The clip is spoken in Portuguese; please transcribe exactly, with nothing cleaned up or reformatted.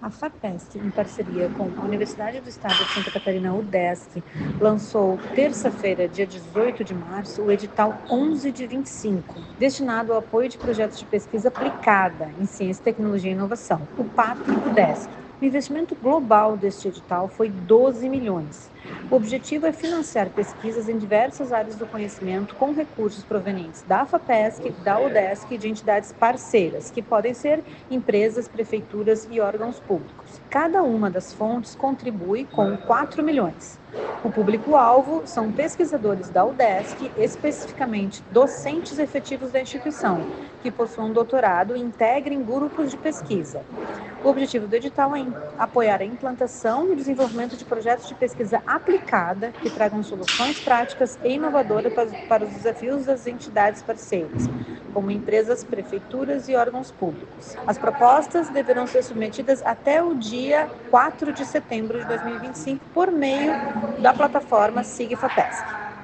A FAPESC, em parceria com a Universidade do Estado de Santa Catarina, UDESC, lançou terça-feira, dia dezoito de março, o edital onze de vinte e cinco, destinado ao apoio de projetos de pesquisa aplicada em ciência, tecnologia e inovação, o PAP-UDESC. O investimento global deste edital foi doze milhões. O objetivo é financiar pesquisas em diversas áreas do conhecimento com recursos provenientes da FAPESC, da UDESC e de entidades parceiras, que podem ser empresas, prefeituras e órgãos públicos. Cada uma das fontes contribui com quatro milhões. O público-alvo são pesquisadores da UDESC, especificamente docentes efetivos da instituição, que possuam doutorado e integrem grupos de pesquisa. O objetivo do edital é apoiar a implantação e desenvolvimento de projetos de pesquisa aplicada que tragam soluções práticas e inovadoras para os desafios das entidades parceiras, como empresas, prefeituras e órgãos públicos. As propostas deverão ser submetidas até o dia quatro de setembro de dois mil e vinte e cinco por meio da plataforma SIG FAPESC.